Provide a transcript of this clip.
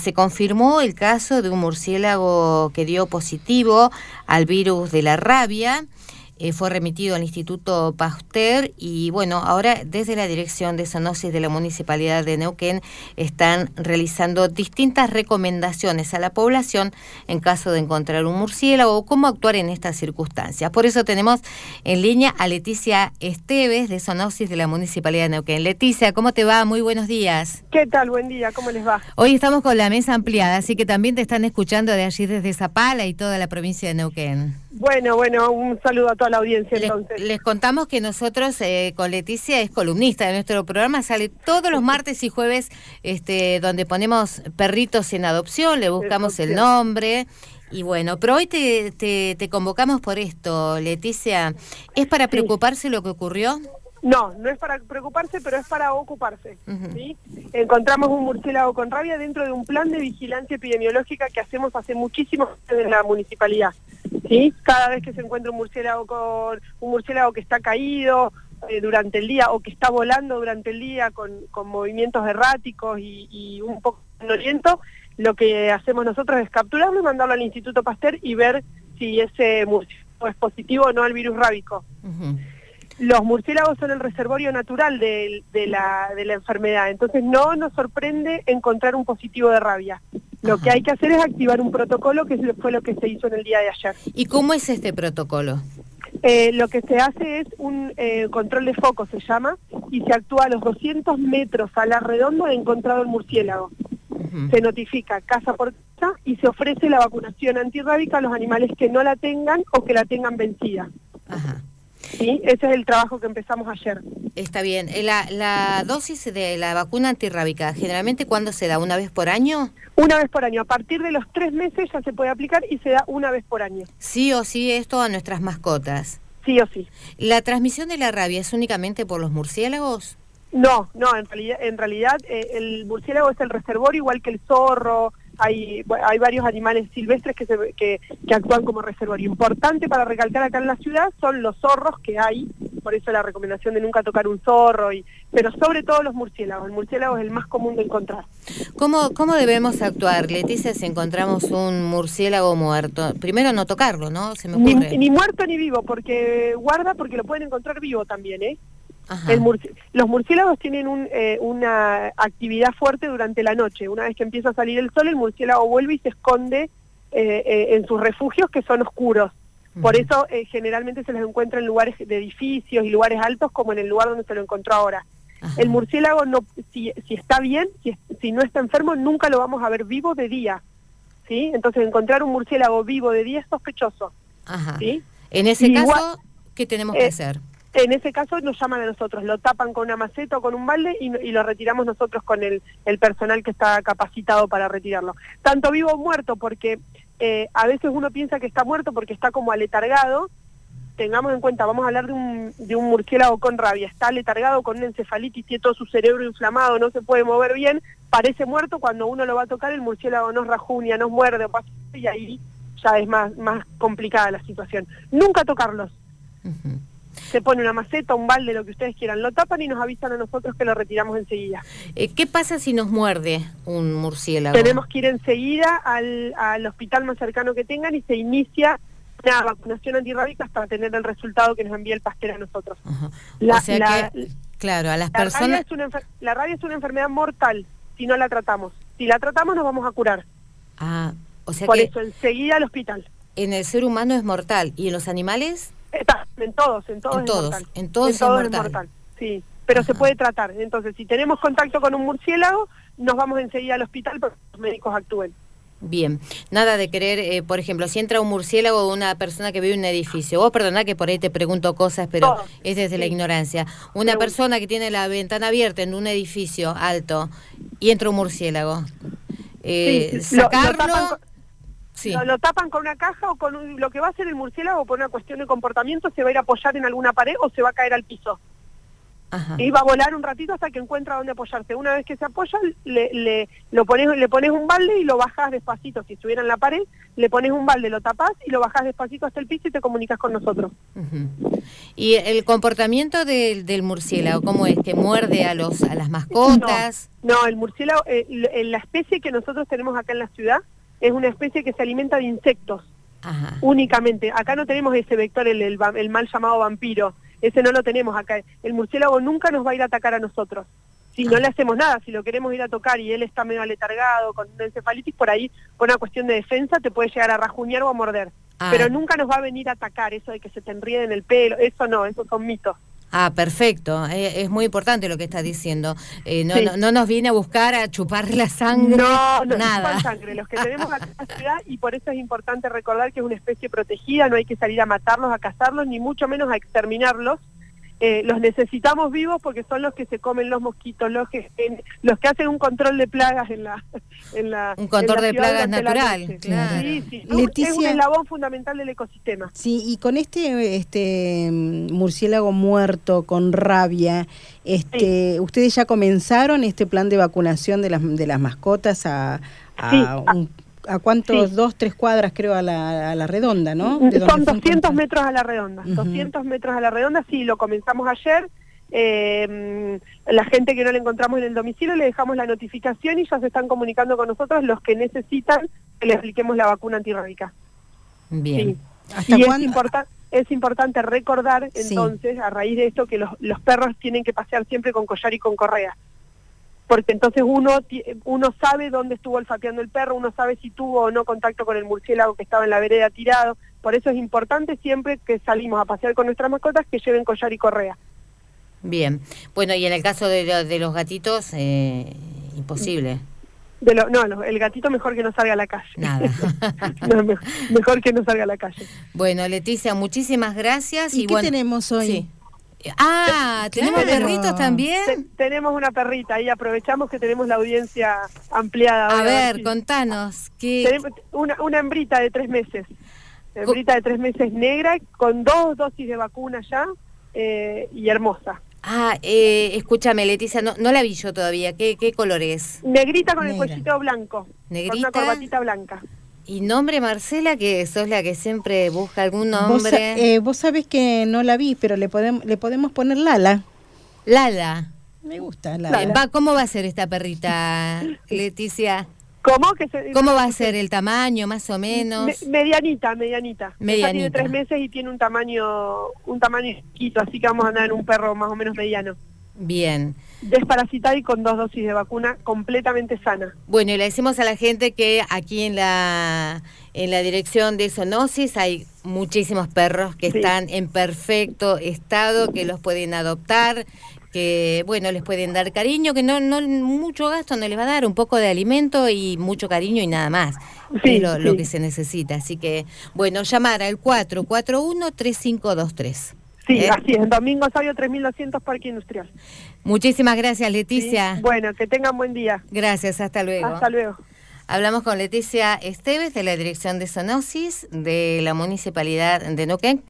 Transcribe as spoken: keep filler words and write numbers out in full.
se confirmó el caso de un murciélago que dio positivo al virus de la rabia. Eh, fue remitido al Instituto Pasteur y bueno, ahora desde la Dirección de Zoonosis de la Municipalidad de Neuquén están realizando distintas recomendaciones a la población en caso de encontrar un murciélago o cómo actuar en estas circunstancias. Por eso tenemos en línea a Leticia Esteves de Zoonosis de la Municipalidad de Neuquén. Leticia, ¿cómo te va? Muy buenos días. ¿Qué tal? Buen día, ¿cómo les va? Hoy estamos con la mesa ampliada, así que también te están escuchando de allí desde Zapala y toda la provincia de Neuquén. Bueno, bueno, un saludo a toda la audiencia les, entonces. Les contamos que nosotros eh, con Leticia es columnista de nuestro programa, sale todos los martes y jueves este, donde ponemos perritos en adopción, le buscamos el nombre y bueno, pero hoy te, te, te convocamos por esto, Leticia. ¿Es para preocuparse sí. lo que ocurrió? No, no es para preocuparse, pero es para ocuparse. Uh-huh. ¿Sí? Encontramos un murciélago con rabia dentro de un plan de vigilancia epidemiológica que hacemos hace muchísimos años en la municipalidad. ¿Sí? Cada vez que se encuentra un murciélago con un murciélago que está caído eh, durante el día o que está volando durante el día con, con movimientos erráticos y, y un poco sonoliento, lo que hacemos nosotros es capturarlo y mandarlo al Instituto Pasteur y ver si ese murciélago es positivo o no al virus rábico. Uh-huh. Los murciélagos son el reservorio natural de, de, la, de la enfermedad, entonces no nos sorprende encontrar un positivo de rabia. Lo que hay que hacer es activar un protocolo, que fue lo que se hizo en el día de ayer. ¿Y cómo es este protocolo? Eh, lo que se hace es un eh, control de foco, se llama, y se actúa a los doscientos metros a la redonda de encontrado el murciélago. Uh-huh. Se notifica casa por casa y se ofrece la vacunación antirrábica a los animales que no la tengan o que la tengan vencida. Ajá. Sí, ese es el trabajo que empezamos ayer. Está bien. La, la dosis de la vacuna antirrábica, ¿generalmente cuándo se da? ¿Una vez por año? Una vez por año. A partir de los tres meses ya se puede aplicar y se da una vez por año. Sí o sí esto a nuestras mascotas. Sí o sí. ¿La transmisión de la rabia es únicamente por los murciélagos? No, no, en realidad, en realidad eh, el murciélago es el reservorio igual que el zorro. Hay, hay varios animales silvestres que, se, que, que actúan como reservorio. Importante para recalcar acá en la ciudad son los zorros que hay, por eso la recomendación de nunca tocar un zorro, y, pero sobre todo los murciélagos. El murciélago es el más común de encontrar. ¿Cómo, cómo debemos actuar, Leticia, si encontramos un murciélago muerto? Primero no tocarlo, ¿no? Se me ocurre. Ni, ni muerto ni vivo, porque guarda, porque lo pueden encontrar vivo también, ¿eh? El murci los murciélagos tienen un, eh, una actividad fuerte durante la noche. Una vez que empieza a salir el sol, el murciélago vuelve y se esconde eh, eh, en sus refugios, que son oscuros. Uh-huh. Por eso eh, generalmente se los encuentra en lugares de edificios y lugares altos, como en el lugar donde se lo encontró ahora. Uh-huh. El murciélago, no, si, si está bien, si, si no está enfermo, nunca lo vamos a ver vivo de día, ¿sí? Entonces encontrar un murciélago vivo de día es sospechoso. Ajá. ¿Sí? En ese y caso, igual, ¿qué tenemos eh, que hacer? En ese caso nos llaman a nosotros, lo tapan con una maceta o con un balde y, y lo retiramos nosotros con el, el personal que está capacitado para retirarlo. Tanto vivo o muerto, porque eh, a veces uno piensa que está muerto porque está como aletargado. Tengamos en cuenta, vamos a hablar de un, de un murciélago con rabia, está aletargado con una encefalitis, tiene todo su cerebro inflamado, no se puede mover bien, parece muerto. Cuando uno lo va a tocar, el murciélago nos rajunia, nos muerde, y ahí ya es más, más complicada la situación. Nunca tocarlos. Uh-huh. Se pone una maceta, un balde, lo que ustedes quieran, lo tapan y nos avisan a nosotros que lo retiramos enseguida. Eh, ¿Qué pasa si nos muerde un murciélago? Tenemos que ir enseguida al, al hospital más cercano que tengan y se inicia una vacunación antirrábica hasta tener el resultado que nos envía el Pasteur a nosotros. Uh-huh. la, o sea la, que, claro, a las la personas... Rabia es una la rabia es una enfermedad mortal si no la tratamos. Si la tratamos nos vamos a curar. Ah, o sea Por que eso, enseguida al hospital. En el ser humano es mortal, ¿y en los animales? Está, en todos, en todos en es todos, mortal. En todos, en todos es, es mortal. mortal. Sí, pero Ajá. se puede tratar. Entonces, si tenemos contacto con un murciélago, nos vamos enseguida al hospital para que los médicos actúen. Bien, nada de querer, eh, por ejemplo, si entra un murciélago o una persona que vive en un edificio, vos perdoná que por ahí te pregunto cosas, pero Todo. es desde sí. la ignorancia. Una Pregunta. persona que tiene la ventana abierta en un edificio alto y entra un murciélago, eh, sí, sacarlo... Lo, lo tapan con... Sí. Lo, lo tapan con una caja o con un, lo que va a hacer el murciélago por una cuestión de comportamiento, se va a ir a apoyar en alguna pared o se va a caer al piso. Ajá. Y va a volar un ratito hasta que encuentra dónde apoyarse. Una vez que se apoya, le, le, lo pones, le pones un balde y lo bajás despacito. Si estuviera en la pared, le pones un balde, lo tapás y lo bajás despacito hasta el piso y te comunicas con nosotros. Uh-huh. ¿Y el comportamiento del, del murciélago, cómo es? ¿Que muerde a los a las mascotas? No, no el murciélago, eh, la especie que nosotros tenemos acá en la ciudad es una especie que se alimenta de insectos. Ajá. Únicamente. Acá no tenemos ese vector, el, el, el mal llamado vampiro. Ese no lo tenemos acá. El murciélago nunca nos va a ir a atacar a nosotros. Si no le hacemos nada, si lo queremos ir a tocar y él está medio aletargado, con una encefalitis, por ahí, por una cuestión de defensa, te puede llegar a rajuñar o a morder. Ah. Pero nunca nos va a venir a atacar, eso de que se te enríe en el pelo, eso no, esos son mitos. Ah, perfecto. Eh, es muy importante lo que estás diciendo. Eh, no, sí. no, no nos viene a buscar a chupar la sangre, no, no, nada. No, sangre. Los que tenemos acá en la ciudad, y por eso es importante recordar que es una especie protegida, no hay que salir a matarlos, a cazarlos, ni mucho menos a exterminarlos. Eh, los necesitamos vivos porque son los que se comen los mosquitos, los que en, los que hacen un control de plagas en la en la un control la de plagas natural, claro. Sí, sí, Leticia, es un eslabón fundamental del ecosistema. Sí, y con este este murciélago muerto con rabia, este, sí. ¿Ustedes ya comenzaron este plan de vacunación de las de las mascotas a, a sí. un ¿A cuántos? Sí. Dos, tres cuadras creo a la, a la redonda, ¿no? ¿De Son doscientos metros a la redonda, uh-huh. doscientos metros a la redonda, sí, lo comenzamos ayer. Eh, la gente que no la encontramos en el domicilio le dejamos la notificación y ya se están comunicando con nosotros los que necesitan que les apliquemos la vacuna antirrábica. Bien. Sí. ¿Hasta y es, importa, es importante recordar entonces, sí. a raíz de esto, que los, los perros tienen que pasear siempre con collar y con correa. Porque entonces uno uno sabe dónde estuvo olfateando el perro, uno sabe si tuvo o no contacto con el murciélago que estaba en la vereda tirado. Por eso es importante siempre que salimos a pasear con nuestras mascotas que lleven collar y correa. Bien. Bueno, y en el caso de, de los gatitos, eh, imposible. De lo, no, el gatito mejor que no salga a la calle. Nada. no, mejor, mejor que no salga a la calle. Bueno, Leticia, muchísimas gracias. ¿Y, y qué bueno, tenemos hoy? Sí. Ah, ¿tenemos claro. perritos también? Te, tenemos una perrita y aprovechamos que tenemos la audiencia ampliada. A ahora, ver, sí. contanos. ¿qué? Tenemos una, una hembrita de tres meses. Hembrita de tres meses negra, con dos dosis de vacuna ya eh, y hermosa. Ah, eh, escúchame, Leticia, no, no la vi yo todavía. ¿Qué, qué color es? Negrita con Negra. El cuellito blanco. Negrita. Con una corbatita blanca. ¿Y nombre, Marcela, que sos la que siempre busca algún nombre? Vos, eh, vos sabés que no la vi, pero le podemos le podemos poner Lala. Lala. Me gusta Lala. Lala. Va, ¿cómo va a ser esta perrita, Leticia? ¿Cómo? Que se, ¿Cómo va a ser el tamaño, más o menos? Me, medianita, medianita. Medianita. Ella tiene tres meses y tiene un tamaño un tamaño chiquito, así que vamos a andar en un perro más o menos mediano. Bien. Desparasitada y con dos dosis de vacuna, completamente sana. Bueno, y le decimos a la gente que aquí en la en la dirección de zoonosis hay muchísimos perros que sí. están en perfecto estado, que los pueden adoptar, que bueno, les pueden dar cariño, que no no mucho gasto no les va a dar, un poco de alimento y mucho cariño y nada más. Sí, es lo, sí. lo que se necesita. Así que, bueno, llamar al cuatro cuatro uno, tres cinco dos tres. Sí, ¿Eh? así es, Domingo Sabio tres mil doscientos, Parque Industrial. Muchísimas gracias, Leticia. Sí. Bueno, que tengan buen día. Gracias, hasta luego. Hasta luego. Hablamos con Leticia Esteves de la Dirección de Zoonosis de la Municipalidad de Neuquén.